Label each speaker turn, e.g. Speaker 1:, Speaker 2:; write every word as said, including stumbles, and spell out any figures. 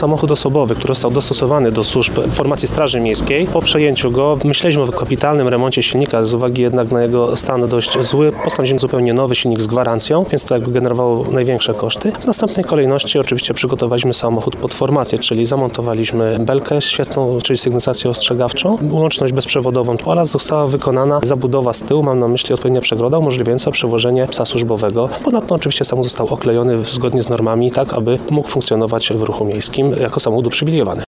Speaker 1: samochód osobowy, który został dostosowany do służb formacji Straży Miejskiej. Po przejęciu go myśleliśmy o kapitalnym remoncie silnika, z uwagi jednak na jego stan dość zły. Postanowiliśmy zupełnie nowy silnik z gwarancją, więc to jakby generowało największe koszty. W następnej kolejności oczywiście przygotowaliśmy samochód pod formację, czyli zamontowaliśmy belkę świetną, czyli sygnalizację ostrzegawczą, łączność bezprzewodową oraz została wykonana zabudowa z tyłu, mam na myśli odpowiednia przegroda umożliwiająca przewożenie psa służbowego. Ponadto oczywiście samochód został oklejony zgodnie z normami, tak aby mógł funkcjonować w ruchu miejskim jako samochód uprzywilejowany.